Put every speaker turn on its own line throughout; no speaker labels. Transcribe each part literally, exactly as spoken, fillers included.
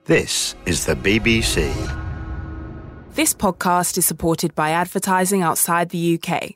This is the B B C.
This podcast is supported by advertising outside the U K.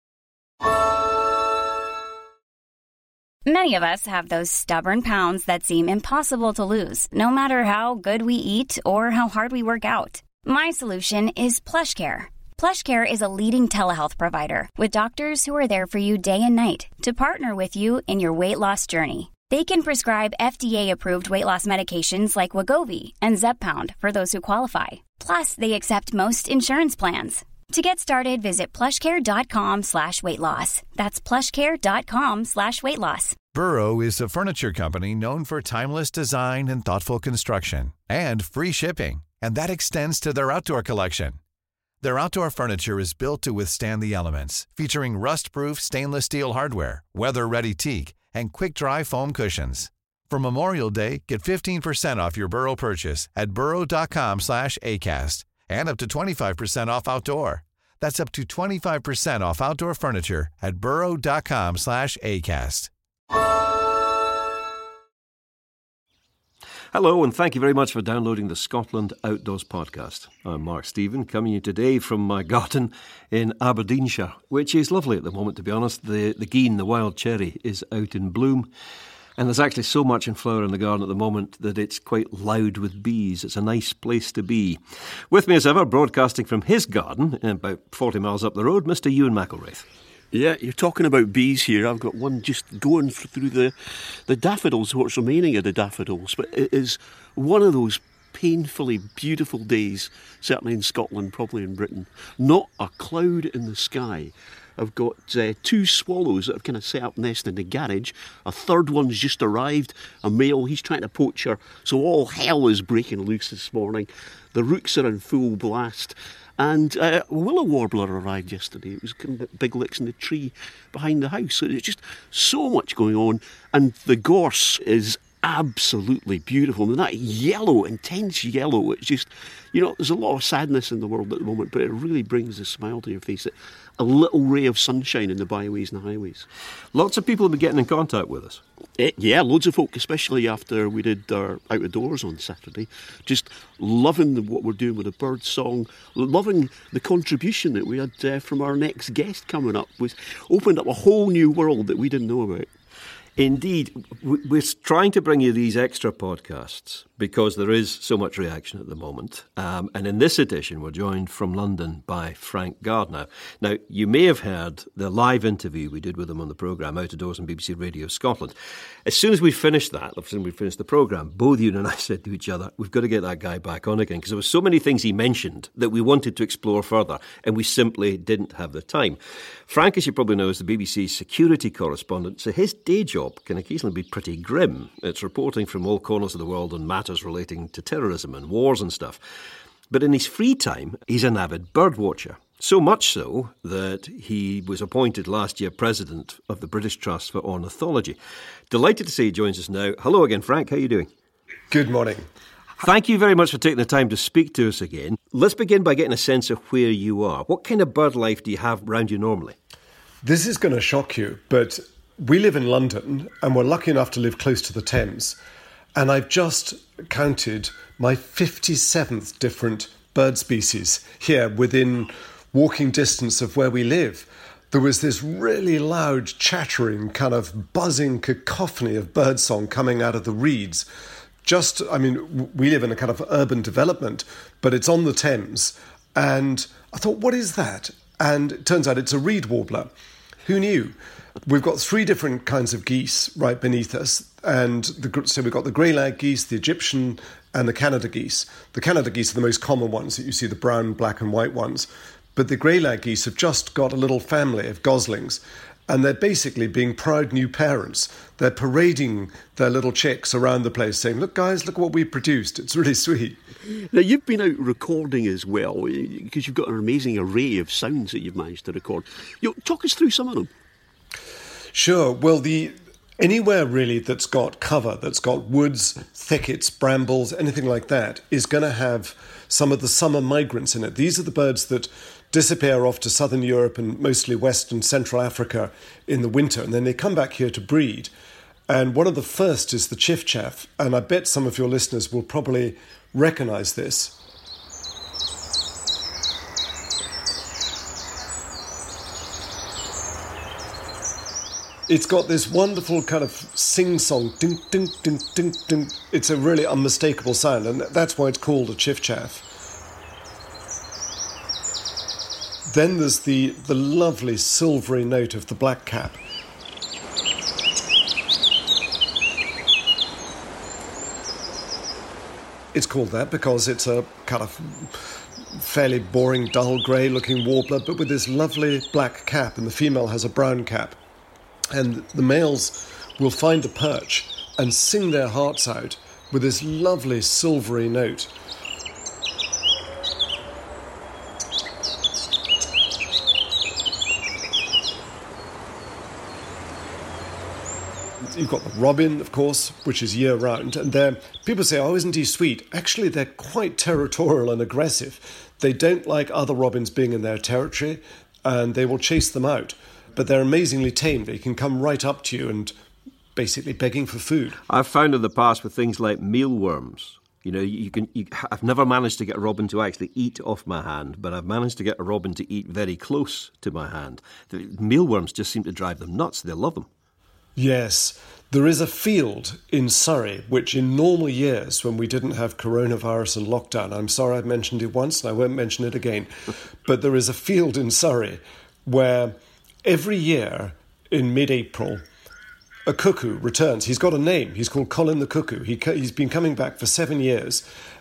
Many of us have those stubborn pounds that seem impossible to lose, no matter how good we eat or how hard we work out. My solution is PlushCare. PlushCare is a leading telehealth provider with doctors who are there for you day and night to partner with you in your weight loss journey. They can prescribe F D A-approved weight loss medications like Wegovy and Zepbound for those who qualify. Plus, they accept most insurance plans. To get started, visit plushcare.com slash weight loss. That's plushcare.com slash weight loss.
Burrow is a furniture company known for timeless design and thoughtful construction, and free shipping, and that extends to their outdoor collection. Their outdoor furniture is built to withstand the elements, featuring rust-proof stainless steel hardware, weather-ready teak, and quick-dry foam cushions. For Memorial Day, get fifteen percent off your Burrow purchase at burrow.com slash ACAST and up to twenty-five percent off outdoor. That's up to twenty-five percent off outdoor furniture at burrow.com slash ACAST.
Hello, and thank you very much for downloading the Scotland Outdoors podcast. I'm Mark Stephen, coming to you today from my garden in Aberdeenshire, which is lovely at the moment, to be honest. The, the gean, the wild cherry, is out in bloom. And there's actually so much in flower in the garden at the moment that it's quite loud with bees. It's a nice place to be. With me as ever, broadcasting from his garden, about forty miles up the road, Mister Ewan McElwraith.
Yeah, you're talking about bees here. I've got one just going through the, the daffodils, what's remaining of the daffodils. But it is one of those painfully beautiful days, certainly in Scotland, probably in Britain. Not a cloud in the sky. I've got uh, two swallows that have kind of set up nest in the garage. A third one's just arrived, a male. He's trying to poach her. So all hell is breaking loose this morning. The rooks are in full blast. And uh, a willow warbler arrived yesterday. It was kind of big licks in the tree behind the house. So there's just so much going on. And the gorse is absolutely beautiful. And that yellow, intense yellow, it's just, you know, there's a lot of sadness in the world at the moment, but it really brings a smile to your face. A little ray of sunshine in the byways and the highways.
Lots of people have been getting in contact with us.
It, yeah, loads of folk, especially after we did our Out of Doors on Saturday. Just loving the, what we're doing with the bird song, loving the contribution that we had uh, from our next guest coming up. We opened up a whole new world that we didn't know about.
Indeed, we're trying to bring you these extra podcasts because there is so much reaction at the moment. Um, and in this edition, we're joined from London by Frank Gardner. Now, you may have heard the live interview we did with him on the programme, Out of Doors on B B C Radio Scotland. As soon as we finished that, as soon as we finished the programme, both you and I said to each other, we've got to get that guy back on again, because there were so many things he mentioned that we wanted to explore further, and we simply didn't have the time. Frank, as you probably know, is the B B C's security correspondent, so his day job can occasionally be pretty grim. It's reporting from all corners of the world on matters relating to terrorism and wars and stuff. But in his free time, he's an avid bird watcher. So much so that he was appointed last year president of the British Trust for Ornithology. Delighted to say he joins us now. Hello again, Frank. How are you doing?
Good morning.
Thank you very much for taking the time to speak to us again. Let's begin by getting a sense of where you are. What kind of bird life do you have around you normally?
This is going to shock you, but we live in London and we're lucky enough to live close to the Thames. And I've just counted my fifty-seventh different bird species here within walking distance of where we live. There was this really loud, chattering, kind of buzzing cacophony of birdsong coming out of the reeds. Just, I mean, we live in a kind of urban development, but it's on the Thames. And I thought, what is that? And it turns out it's a reed warbler. Who knew? We've got three different kinds of geese right beneath us. And the, so we've got the grey-lag geese, the Egyptian, and the Canada geese. The Canada geese are the most common ones that you see, the brown, black and white ones. But the grey-lag geese have just got a little family of goslings. And they're basically being proud new parents. They're parading their little chicks around the place saying, look, guys, look what we produced. It's really sweet.
Now, you've been out recording as well, because you've got an amazing array of sounds that you've managed to record. You know, talk us through some of them.
Sure. Well, the anywhere really that's got cover, that's got woods, thickets, brambles, anything like that, is going to have some of the summer migrants in it. These are the birds that disappear off to southern Europe and mostly West and Central Africa in the winter, and then they come back here to breed. And one of the first is the chiffchaff, and I bet some of your listeners will probably recognise this. It's got this wonderful kind of sing-song, ding, ding, ding, ding, ding. It's a really unmistakable sound, and that's why it's called a chiffchaff. Then there's the, the lovely silvery note of the blackcap. It's called that because it's a kind of fairly boring, dull grey-looking warbler, but with this lovely black cap, and the female has a brown cap. And the males will find a perch and sing their hearts out with this lovely silvery note. You've got the robin, of course, which is year-round, and they're, people say, oh, isn't he sweet? Actually, they're quite territorial and aggressive. They don't like other robins being in their territory, and they will chase them out. But they're amazingly tame. They can come right up to you and basically begging for food.
I've found in the past with things like mealworms, you know, you can. You, I've never managed to get a robin to actually eat off my hand, but I've managed to get a robin to eat very close to my hand. The mealworms just seem to drive them nuts. They love them.
Yes. There is a field in Surrey, which in normal years, when we didn't have coronavirus and lockdown, I'm sorry I've mentioned it once and I won't mention it again, but there is a field in Surrey where every year in mid-April, a cuckoo returns. He's got a name. He's called Colin the Cuckoo. He, he's been coming back for seven years.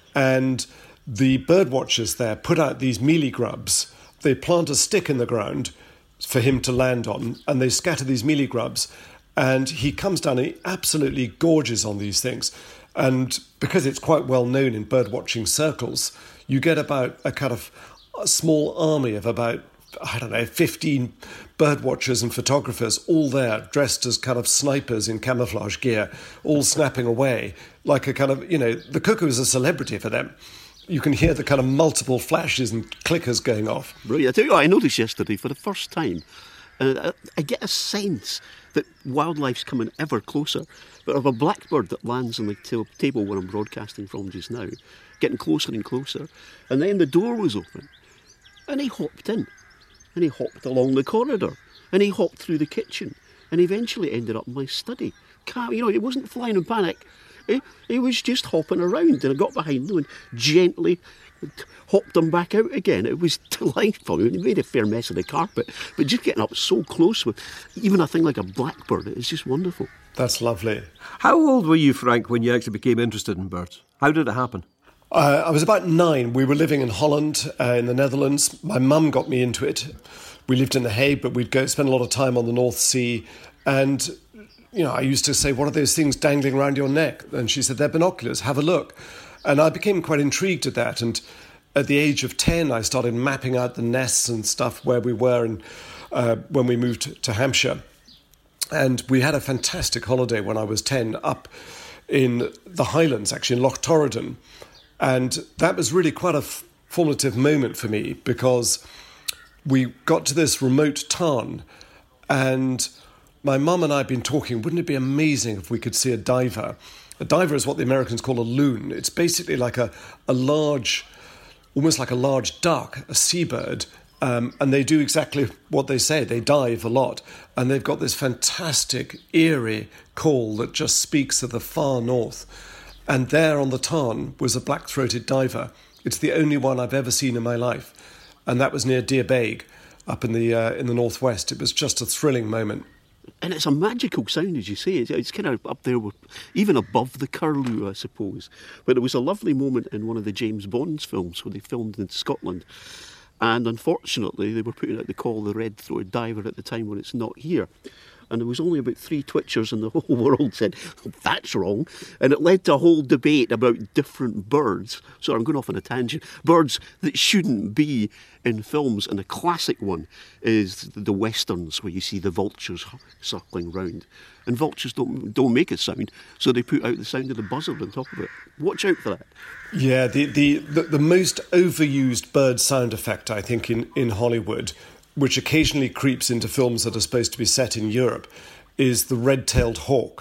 And the bird watchers there put out these mealie grubs. They plant a stick in the ground for him to land on, and they scatter these mealie grubs. And he comes down and he absolutely gorges on these things. And because it's quite well known in bird watching circles, you get about a kind of a small army of about, I don't know, fifteen bird watchers and photographers all there dressed as kind of snipers in camouflage gear, all snapping away like a kind of, you know, the cuckoo is a celebrity for them. You can hear the kind of multiple flashes and clickers going off.
Brilliant. I tell you what, I noticed yesterday for the first time, uh, I get a sense that wildlife's coming ever closer, but of a blackbird that lands on the t- table where I'm broadcasting from just now, getting closer and closer, and then the door was open, and he hopped in. And he hopped along the corridor, and he hopped through the kitchen, and eventually ended up in my study. You know, he wasn't flying in panic. He, he was just hopping around, and I got behind him and gently hopped him back out again. It was delightful. He made a fair mess of the carpet, but just getting up so close with even a thing like a blackbird, it's just wonderful.
That's lovely.
How old were you, Frank, when you actually became interested in birds? How did it happen?
Uh, I was about nine. We were living in Holland, uh, in the Netherlands. My mum got me into it. We lived in The Hague, but we'd go spend a lot of time on the North Sea. And, you know, I used to say, what are those things dangling around your neck? And she said, they're binoculars, have a look. And I became quite intrigued at that. And at the age of ten, I started mapping out the nests and stuff where we were and uh, when we moved to Hampshire. And we had a fantastic holiday when I was ten up in the Highlands, actually in Loch Torridon. And that was really quite a f- formative moment for me because we got to this remote tarn and my mum and I had been talking, wouldn't it be amazing if we could see a diver? A diver is what the Americans call a loon. It's basically like a, a large, almost like a large duck, a seabird, um, and they do exactly what they say. They dive a lot, and they've got this fantastic, eerie call that just speaks of the far north. And there on the tarn was a black-throated diver. It's the only one I've ever seen in my life. And that was near Deerbeig, up in the uh, in the northwest. It was just a thrilling moment.
And it's a magical sound, as you say. It's, it's kind of up there, with, even above the curlew, I suppose. But it was a lovely moment in one of the James Bond's films where they filmed in Scotland. And unfortunately, they were putting out the call of the red-throated diver at the time when it's not here. And there was only about three twitchers in the whole world said, oh, that's wrong. And it led to a whole debate about different birds. So I'm going off on a tangent. Birds that shouldn't be in films. And the classic one is the westerns where you see the vultures circling round. And vultures don't don't make a sound, so they put out the sound of the buzzard on top of it. Watch out for that.
Yeah, the the, the, the most overused bird sound effect, I think, in, in Hollywood, which occasionally creeps into films that are supposed to be set in Europe, is the red-tailed hawk.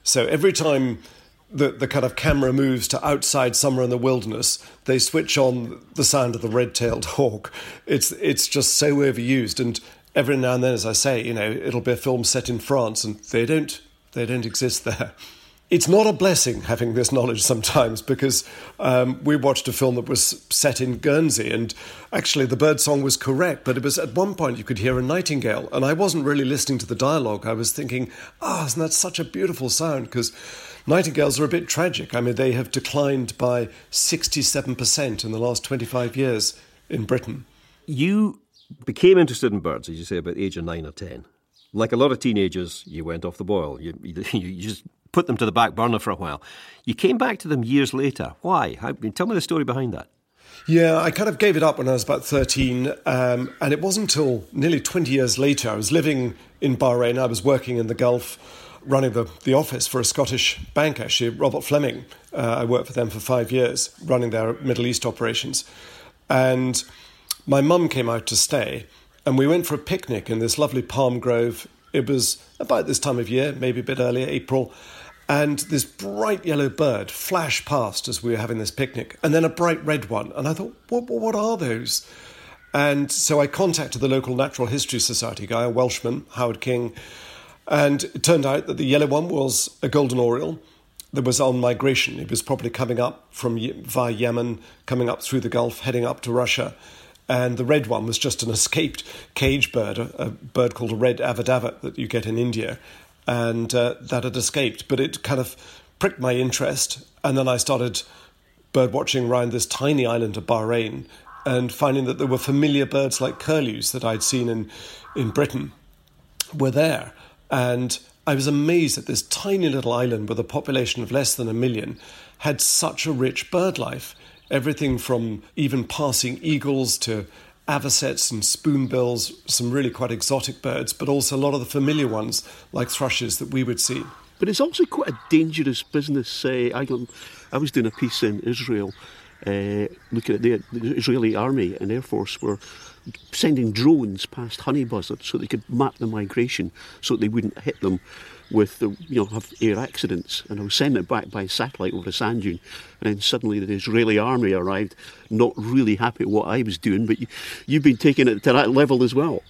So every time the, the kind of camera moves to outside somewhere in the wilderness, they switch on the sound of the red-tailed hawk. It's it's just so overused. And every now and then, as I say, you know, it'll be a film set in France, and they don't they don't exist there. It's not a blessing having this knowledge sometimes, because um, we watched a film that was set in Guernsey, and actually the bird song was correct, but it was at one point you could hear a nightingale, and I wasn't really listening to the dialogue. I was thinking, ah, oh, isn't that such a beautiful sound? Because nightingales are a bit tragic. I mean, they have declined by sixty-seven percent in the last twenty-five years in Britain.
You became interested in birds, as you say, about the age of nine or ten. Like a lot of teenagers, you went off the boil. You, you, you just put them to the back burner for a while. You came back to them years later. Why? How, tell me the story behind that.
Yeah, I kind of gave it up when I was about thirteen, um, and it wasn't until nearly twenty years later. I was living in Bahrain. I was working in the Gulf, running the, the office for a Scottish bank, actually, Robert Fleming. Uh, I worked for them for five years, running their Middle East operations. And my mum came out to stay, and we went for a picnic in this lovely palm grove. It was about this time of year, maybe a bit earlier, April, and this bright yellow bird flashed past as we were having this picnic, and then a bright red one. And I thought, what, what are those? And so I contacted the local Natural History Society guy, a Welshman, Howard King, and it turned out that the yellow one was a golden oriole that was on migration. It was probably coming up from via Yemen, coming up through the Gulf, heading up to Russia. And the red one was just an escaped cage bird, a, a bird called a red avadavat that you get in India, and uh, that had escaped. But it kind of pricked my interest, and then I started bird watching around this tiny island of Bahrain and finding that there were familiar birds like curlews that I'd seen in, in Britain were there. And I was amazed that this tiny little island with a population of less than a million had such a rich bird life. Everything from even passing eagles to avocets and spoonbills, some really quite exotic birds, but also a lot of the familiar ones like thrushes that we would see.
But it's also quite a dangerous business. Uh, I, I was doing a piece in Israel uh, looking at the, the Israeli Army and Air Force were sending drones past honey buzzards so they could map the migration so they wouldn't hit them with the, you know, have air accidents. And I was sending it back by satellite over a sand dune, and then suddenly the Israeli army arrived, not really happy with what I was doing, but you, you've been taking it to that level as well.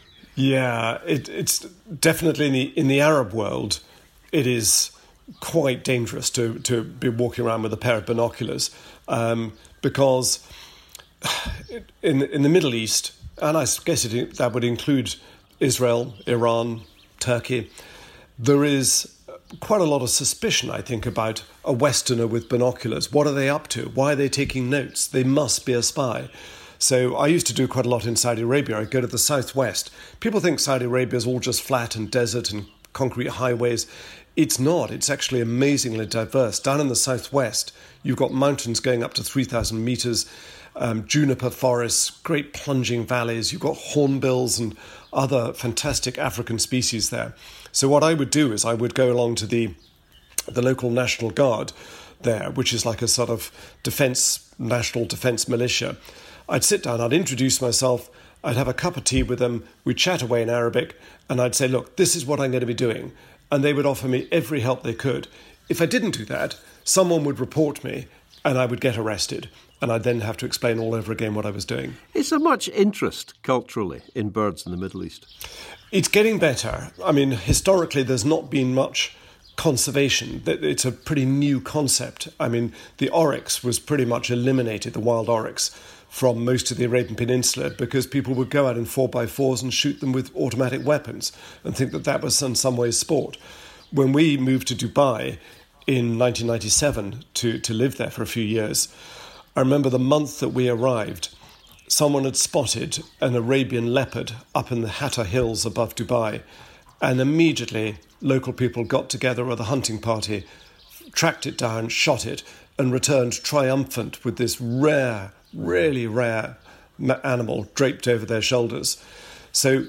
Yeah, it, it's definitely in the in the Arab world, it is quite dangerous to, to be walking around with a pair of binoculars, um, because in in the Middle East, and I guess it, that would include Israel, Iran, Turkey, there is quite a lot of suspicion, I think, about a Westerner with binoculars. What are they up to? Why are they taking notes? They must be a spy. So I used to do quite a lot in Saudi Arabia. I'd go to the southwest. People think Saudi Arabia is all just flat and desert and concrete highways. It's not. It's actually amazingly diverse. Down in the southwest, you've got mountains going up to three thousand metres, um, juniper forests, great plunging valleys. You've got hornbills and other fantastic African species there. So what I would do is I would go along to the the local National Guard there, which is like a sort of defence, national defence militia. I'd sit down, I'd introduce myself, I'd have a cup of tea with them, we'd chat away in Arabic, and I'd say, look, this is what I'm going to be doing. And they would offer me every help they could. If I didn't do that, someone would report me and I would get arrested. And I'd then have to explain all over again what I was doing.
Is there much interest culturally in birds in the Middle East?
It's getting better. I mean, historically, there's not been much conservation. It's a pretty new concept. I mean, the oryx was pretty much eliminated, the wild oryx, from most of the Arabian Peninsula because people would go out in four by fours and shoot them with automatic weapons and think that that was in some ways sport. When we moved to Dubai in nineteen ninety-seven to, to live there for a few years, I remember the month that we arrived, someone had spotted an Arabian leopard up in the Hatta Hills above Dubai, and immediately local people got together with a hunting party, tracked it down, shot it, and returned triumphant with this rare, really rare animal draped over their shoulders. So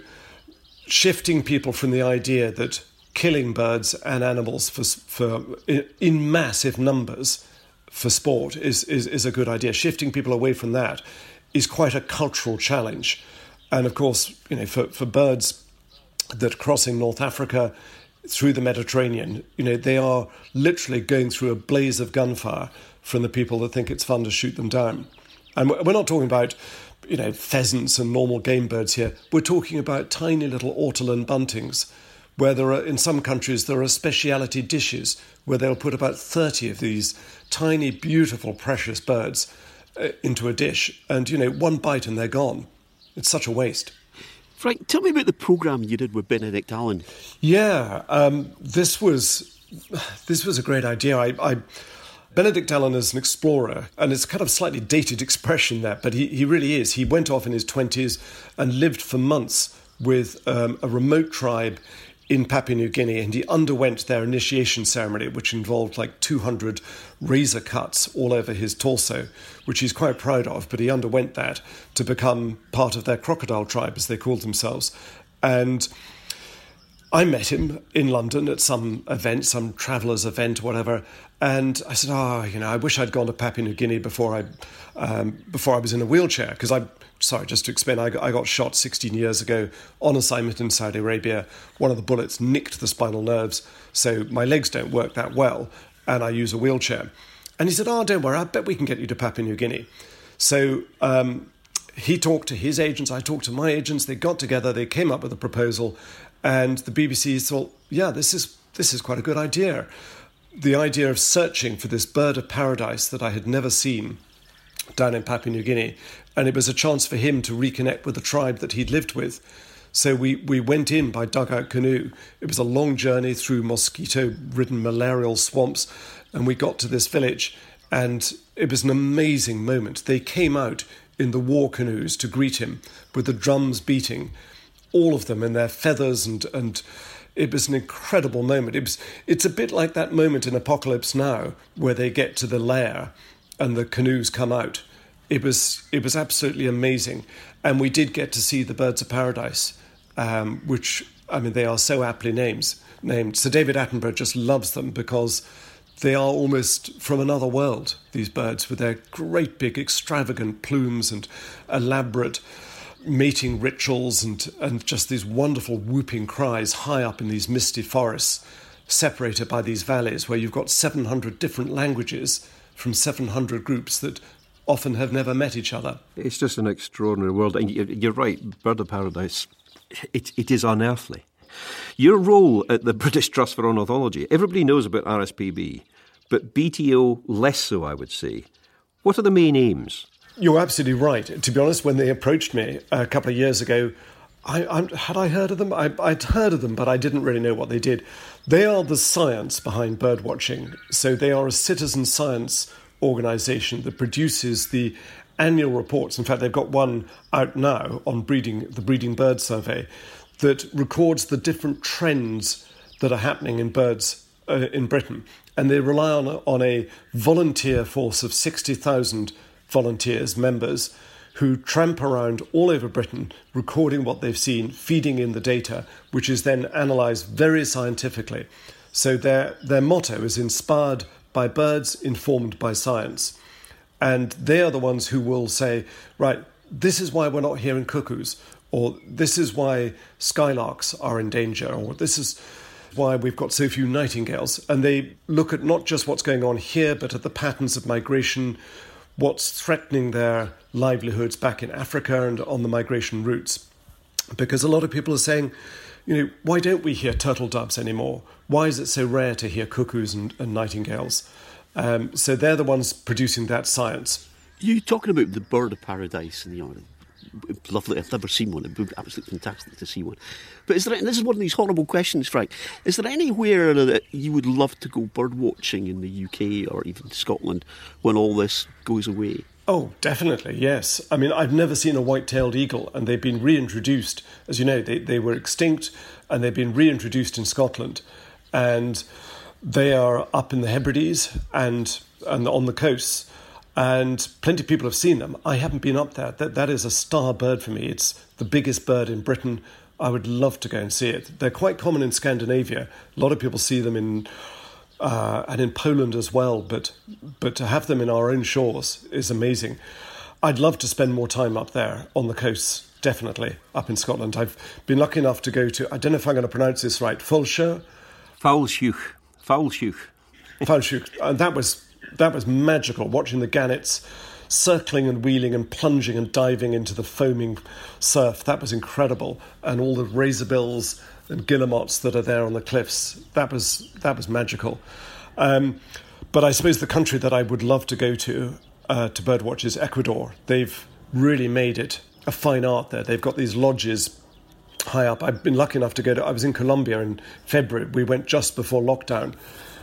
shifting people from the idea that killing birds and animals for, for in massive numbers for sport is, is, is a good idea. Shifting people away from that is quite a cultural challenge. And of course, you know, for, for birds that are crossing North Africa, through the Mediterranean. You know, they are literally going through a blaze of gunfire from the people that think it's fun to shoot them down. And we're not talking about, you know, pheasants and normal game birds here. We're talking about tiny little ortolan buntings, where there are, in some countries, there are speciality dishes where they'll put about thirty of these tiny, beautiful, precious birds uh, into a dish. And, you know, one bite and they're gone. It's such a waste.
Frank, tell me about the programme you did with Benedict Allen.
Yeah, um, this was this was a great idea. I, I Benedict Allen is an explorer, and it's kind of slightly dated expression that, but he, he really is. He went off in his twenties and lived for months with um, a remote tribe in Papua New Guinea, and he underwent their initiation ceremony, which involved like two hundred razor cuts all over his torso, which he's quite proud of, but he underwent that to become part of their crocodile tribe, as they called themselves. And I met him in London at some event, some travellers' event or whatever, and I said, oh, you know, I wish I'd gone to Papua New Guinea before I um, before I was in a wheelchair, because I, sorry, just to explain, I got, I got shot sixteen years ago on assignment in Saudi Arabia. One of the bullets nicked the spinal nerves, so my legs don't work that well, and I use a wheelchair. And he said, oh, don't worry, I bet we can get you to Papua New Guinea. So um, he talked to his agents, I talked to my agents, they got together, they came up with a proposal, and the B B C thought, yeah, this is this is quite a good idea. The idea of searching for this bird of paradise that I had never seen down in Papua New Guinea. And it was a chance for him to reconnect with the tribe that he'd lived with. So we, we went in by dugout canoe. It was a long journey through mosquito-ridden malarial swamps, and we got to this village, and it was an amazing moment. They came out in the war canoes to greet him with the drums beating, all of them in their feathers, and and it was an incredible moment. It was, it's a bit like that moment in Apocalypse Now where they get to the lair and the canoes come out. It was it was absolutely amazing. And we did get to see the birds of paradise, um, which, I mean, they are so aptly names, named. Sir David Attenborough just loves them because they are almost from another world, these birds, with their great big extravagant plumes and elaborate mating rituals and, and just these wonderful whooping cries high up in these misty forests, separated by these valleys where you've got seven hundred different languages from seven hundred groups that often have never met each other.
It's just an extraordinary world. And you're right, Bird of Paradise, it, it is unearthly. Your role at the British Trust for Ornithology, everybody knows about R S P B, but B T O less so, I would say. What are the main aims?
You're absolutely right. To be honest, when they approached me a couple of years ago, I, I had I heard of them? I, I'd heard of them, but I didn't really know what they did. They are the science behind bird watching. So they are a citizen science organisation that produces the annual reports. In fact, they've got one out now on breeding, the Breeding Bird Survey, that records the different trends that are happening in birds uh, in Britain. And they rely on, on a volunteer force of sixty thousand volunteers, members, who tramp around all over Britain, recording what they've seen, feeding in the data, which is then analysed very scientifically. So their their motto is inspired by birds, informed by science. And they are the ones who will say, right, this is why we're not hearing cuckoos, or this is why skylarks are in danger, or this is why we've got so few nightingales. And they look at not just what's going on here, but at the patterns of migration, what's threatening their livelihoods back in Africa and on the migration routes. Because a lot of people are saying, you know, why don't we hear turtle doves anymore? Why is it so rare to hear cuckoos and, and nightingales? Um, so they're the ones producing that science.
You talking about the bird of paradise, and you know, lovely. I've never seen one. It would be absolutely fantastic to see one. But is there? And this is one of these horrible questions, Frank. Is there anywhere that you would love to go bird watching in the U K or even Scotland when all this goes away?
Oh, definitely, yes. I mean, I've never seen a white-tailed eagle, and they've been reintroduced. As you know, they, they were extinct, and they've been reintroduced in Scotland. And they are up in the Hebrides and, and on the coasts, and plenty of people have seen them. I haven't been up there. That, that is a star bird for me. It's the biggest bird in Britain. I would love to go and see it. They're quite common in Scandinavia. A lot of people see them in... Uh, and in Poland as well, but but to have them in our own shores is amazing. I'd love to spend more time up there on the coasts, definitely, up in Scotland. I've been lucky enough to go to, I don't know if I'm going to pronounce this right, Fulshire,
Foulshoek. Foulshoek.
Foulshoek. And that was, that was magical, watching the gannets circling and wheeling and plunging and diving into the foaming surf. That was incredible. And all the razorbills and guillemots that are there on the cliffs. That was that was magical. Um, but I suppose the country that I would love to go to, uh, to birdwatch, is Ecuador. They've really made it a fine art there. They've got these lodges high up. I've been lucky enough to go to... I was in Colombia in February. We went just before lockdown.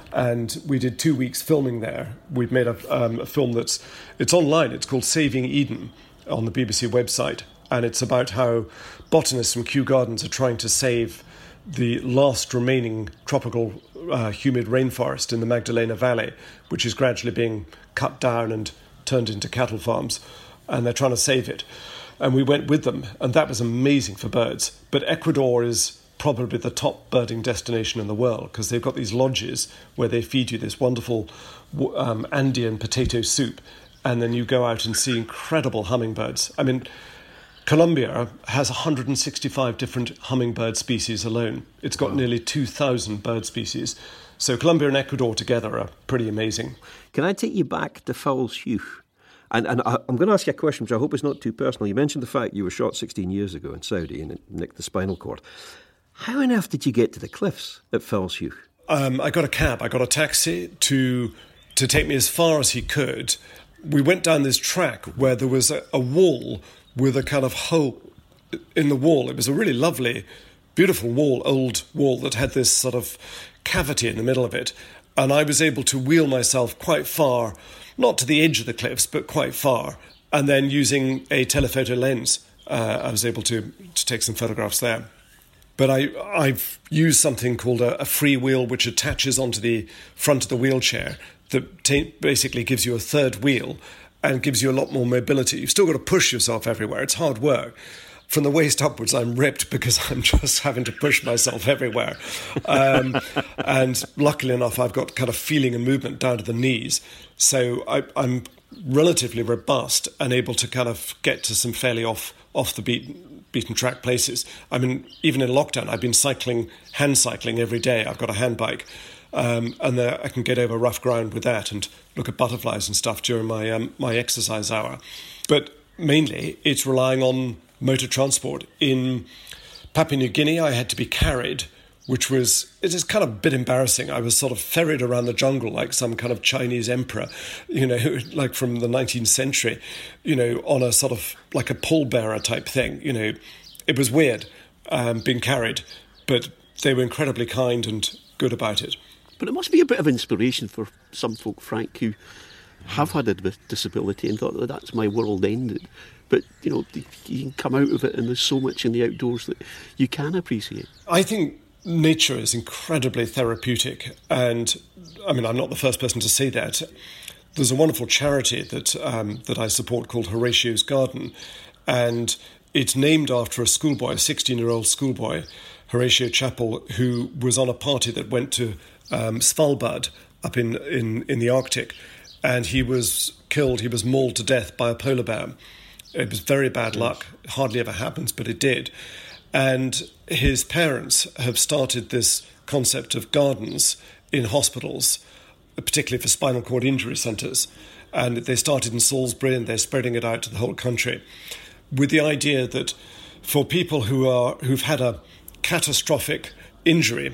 And we did two weeks filming there. We've made a, um, a film that's... It's online. It's called Saving Eden on the B B C website. And it's about how botanists from Kew Gardens are trying to save the last remaining tropical uh, humid rainforest in the Magdalena Valley, which is gradually being cut down and turned into cattle farms. And they're trying to save it. And we went with them. And that was amazing for birds. But Ecuador is probably the top birding destination in the world, because they've got these lodges where they feed you this wonderful um, Andean potato soup, and then you go out and see incredible hummingbirds. I mean, Colombia has one hundred sixty-five different hummingbird species alone. It's got wow. nearly two thousand bird species. So Colombia and Ecuador together are pretty amazing.
Can I take you back to Foulshoek? And, and I, I'm going to ask you a question, which I hope is not too personal. You mentioned the fact you were shot sixteen years ago in Saudi and it nicked the spinal cord. How on earth did you get to the cliffs at Foulshoek?
Um, I got a cab. I got a taxi to to take me as far as he could. We went down this track where there was a, a wall with a kind of hole in the wall. It was a really lovely, beautiful wall, old wall that had this sort of cavity in the middle of it. And I was able to wheel myself quite far, not to the edge of the cliffs, but quite far. And then using a telephoto lens, uh, I was able to, to take some photographs there. But I, I've used something called a, a free wheel, which attaches onto the front of the wheelchair that t- basically gives you a third wheel and gives you a lot more mobility. You've still got to push yourself everywhere. It's hard work. From the waist upwards, I'm ripped because I'm just having to push myself everywhere. Um, and luckily enough, I've got kind of feeling and movement down to the knees. So I, I'm relatively robust and able to kind of get to some fairly off, off the beaten, beaten track places. I mean, even in lockdown, I've been cycling, hand cycling every day. I've got a hand bike. Um, and uh, I can get over rough ground with that and look at butterflies and stuff during my um, my exercise hour. But mainly, it's relying on motor transport. In Papua New Guinea, I had to be carried, which was, it is kind of a bit embarrassing. I was sort of ferried around the jungle like some kind of Chinese emperor, you know, like from the nineteenth century, you know, on a sort of like a pallbearer type thing. You know, it was weird um, being carried, but they were incredibly kind and good about it.
But it must be a bit of inspiration for some folk, Frank, who have had a disability and thought, well, that's my world ended. But, you know, you can come out of it and there's so much in the outdoors that you can appreciate.
I think nature is incredibly therapeutic. And, I mean, I'm not the first person to say that. There's a wonderful charity that um, that I support called Horatio's Garden. And it's named after a schoolboy, a sixteen-year-old schoolboy, Horatio Chappell, who was on a party that went to um, Svalbard up in, in, in the Arctic. And he was killed, he was mauled to death by a polar bear. It was very bad luck. It hardly ever happens, but it did. And his parents have started this concept of gardens in hospitals, particularly for spinal cord injury centres. And they started in Salisbury and they're spreading it out to the whole country with the idea that for people who are, who've had a catastrophic injury,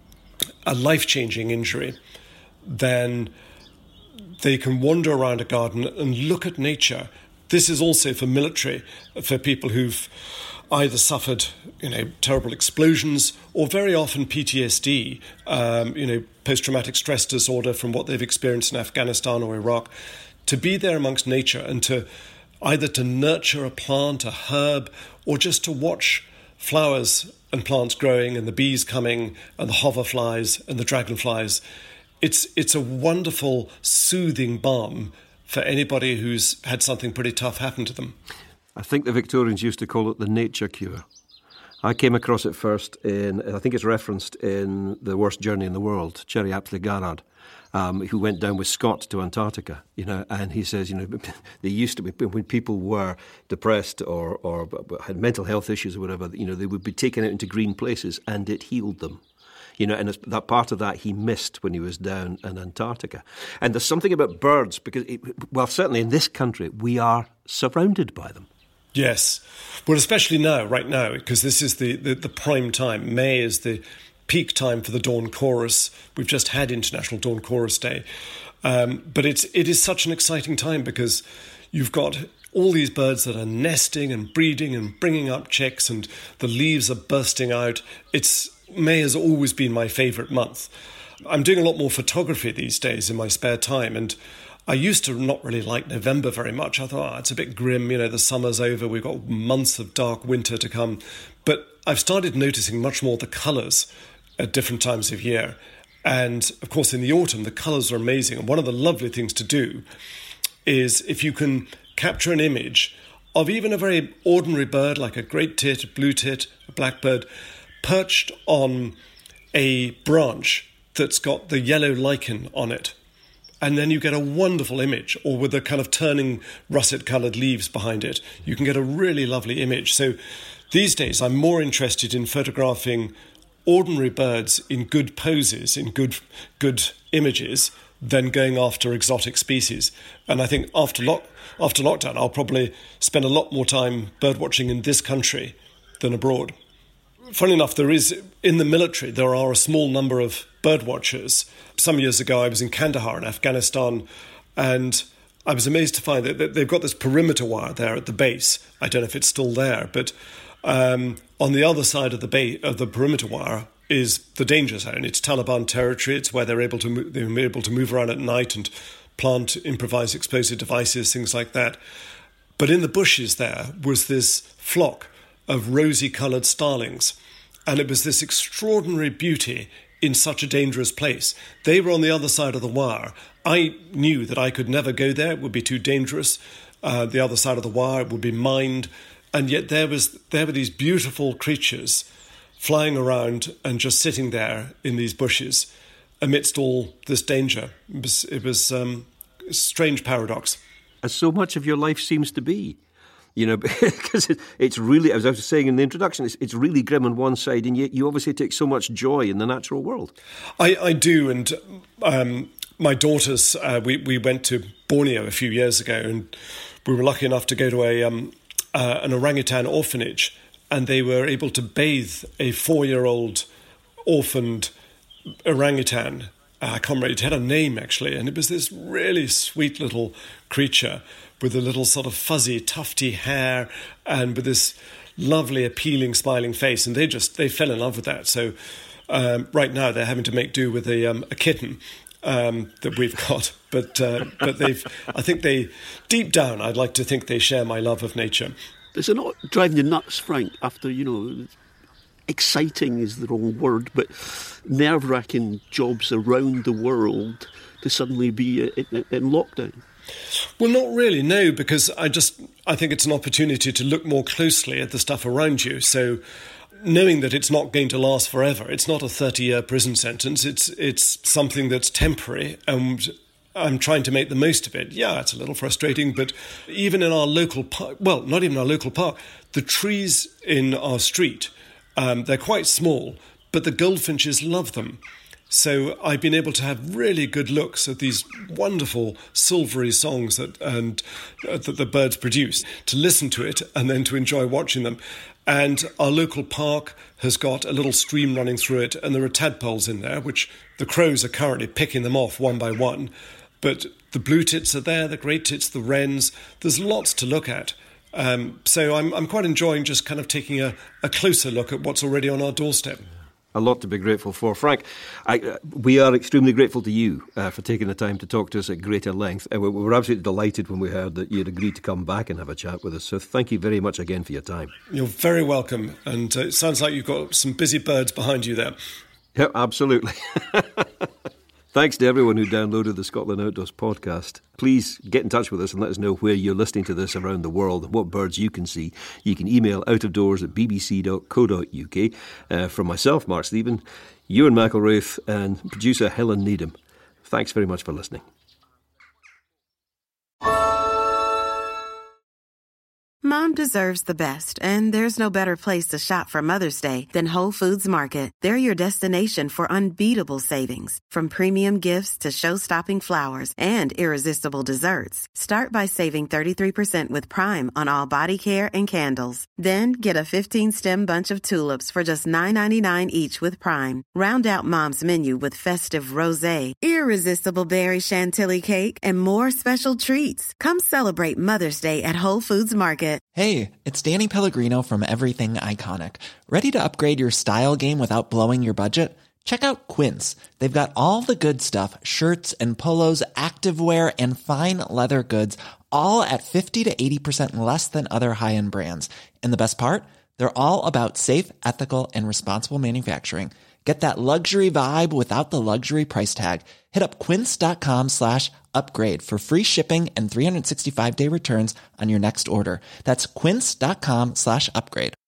a life-changing injury, then they can wander around a garden and look at nature. This is also for military, for people who've either suffered, you know, terrible explosions or very often P T S D, um, you know, post-traumatic stress disorder from what they've experienced in Afghanistan or Iraq, to be there amongst nature and to either to nurture a plant, a herb, or just to watch flowers and plants growing and the bees coming and the hoverflies and the dragonflies. It's it's a wonderful, soothing balm for anybody who's had something pretty tough happen to them.
I think the Victorians used to call it the nature cure. I came across it first in, I think it's referenced in The Worst Journey in the World, Cherry Aptley Garrard, um, who went down with Scott to Antarctica, you know, and he says, you know, they used to be, when people were depressed or, or had mental health issues or whatever, you know, they would be taken out into green places and it healed them. You know, and it's that part of that he missed when he was down in Antarctica. And there's something about birds, because, it, well, certainly in this country, we are surrounded by them.
Yes. Well, especially now, right now, because this is the, the, the prime time. May is the peak time for the Dawn Chorus. We've just had International Dawn Chorus Day. Um, but it's, it is such an exciting time because you've got all these birds that are nesting and breeding and bringing up chicks, and the leaves are bursting out. It's May has always been my favourite month. I'm doing a lot more photography these days in my spare time, and I used to not really like November very much. I thought, oh, it's a bit grim, you know, the summer's over, we've got months of dark winter to come. But I've started noticing much more the colours at different times of year. And, of course, in the autumn, the colours are amazing. And one of the lovely things to do is if you can capture an image of even a very ordinary bird, like a great tit, a blue tit, a blackbird, perched on a branch that's got the yellow lichen on it. And then you get a wonderful image, or with the kind of turning russet-coloured leaves behind it. You can get a really lovely image. So these days I'm more interested in photographing ordinary birds in good poses, in good good images, than going after exotic species. And I think after lock, after lockdown, I'll probably spend a lot more time bird watching in this country than abroad. Funny enough, there is, in the military, there are a small number of bird watchers. Some years ago, I was in Kandahar in Afghanistan, and I was amazed to find that they've got this perimeter wire there at the base. I don't know if it's still there, but um, on the other side of the ba- of the perimeter wire is the danger zone. It's Taliban territory. It's where they're able to mo- they're able to move around at night and plant improvised explosive devices, things like that. But in the bushes there was this flock of rosy-coloured starlings, and it was this extraordinary beauty in such a dangerous place. They were on the other side of the wire. I knew that I could never go there. It would be too dangerous. Uh, the other side of the wire would be mined. And yet there was there were these beautiful creatures flying around and just sitting there in these bushes amidst all this danger. It was, it was um, a strange paradox.
As so much of your life seems to be. You know, because it's really, as I was saying in the introduction, it's, it's really grim on one side, and yet you obviously take so much joy in the natural world.
I, I do, and um, my daughters, uh, we, we went to Borneo a few years ago, and we were lucky enough to go to a um, uh, an orangutan orphanage, and they were able to bathe a four-year-old orphaned orangutan. Uh, I can't remember, it had a name, actually, and it was this really sweet little creature with a little sort of fuzzy, tufty hair and with this lovely, appealing, smiling face. And they just, they fell in love with that. So um, right now they're having to make do with a, um, a kitten um, that we've got. But uh, but they've, I think they, deep down, I'd like to think they share my love of nature.
Does it not drive you nuts, Frank, after, you know, exciting is the wrong word, but nerve-wracking jobs around the world to suddenly be in, in lockdown?
Well, not really, no, because I just I think it's an opportunity to look more closely at the stuff around you. So knowing that it's not going to last forever, it's not a thirty-year prison sentence, it's it's something that's temporary, and I'm trying to make the most of it. Yeah, it's a little frustrating, but even in our local park, well, not even our local park, the trees in our street, um, they're quite small, but the goldfinches love them. So I've been able to have really good looks at these wonderful silvery songs that and uh, that the birds produce, to listen to it and then to enjoy watching them. And our local park has got a little stream running through it, and there are tadpoles in there, which the crows are currently picking them off one by one. But the blue tits are there, the great tits, the wrens. There's lots to look at. Um, so I'm I'm quite enjoying just kind of taking a, a closer look at what's already on our doorstep.
A lot to be grateful for. Frank, I, uh, we are extremely grateful to you uh, for taking the time to talk to us at greater length. And we, we were absolutely delighted when we heard that you'd agreed to come back and have a chat with us. So thank you very much again for your time.
You're very welcome. And uh, it sounds like you've got some busy birds behind you there.
Yeah, absolutely. Thanks to everyone who downloaded the Scotland Outdoors podcast. Please get in touch with us and let us know where you're listening to this around the world and what birds you can see. You can email outofdoors at b b c dot co dot u k. Uh, from myself, Mark Stephen, Ewan McElraith and producer Helen Needham. Thanks very much for listening.
Mom deserves the best, and there's no better place to shop for Mother's Day than Whole Foods Market. They're your destination for unbeatable savings, from premium gifts to show-stopping flowers and irresistible desserts. Start by saving thirty-three percent with Prime on all body care and candles. Then get a fifteen-stem bunch of tulips for just nine ninety-nine each with Prime. Round out Mom's menu with festive rosé, irresistible berry chantilly cake, and more special treats. Come celebrate Mother's Day at Whole Foods Market.
Hey, it's Danny Pellegrino from Everything Iconic. Ready to upgrade your style game without blowing your budget? Check out Quince. They've got all the good stuff, shirts and polos, activewear, and fine leather goods, all at fifty to eighty percent less than other high-end brands. And the best part? They're all about safe, ethical, and responsible manufacturing. Get that luxury vibe without the luxury price tag. Hit up quince.com slash upgrade for free shipping and three sixty-five day returns on your next order. That's quince.com slash upgrade.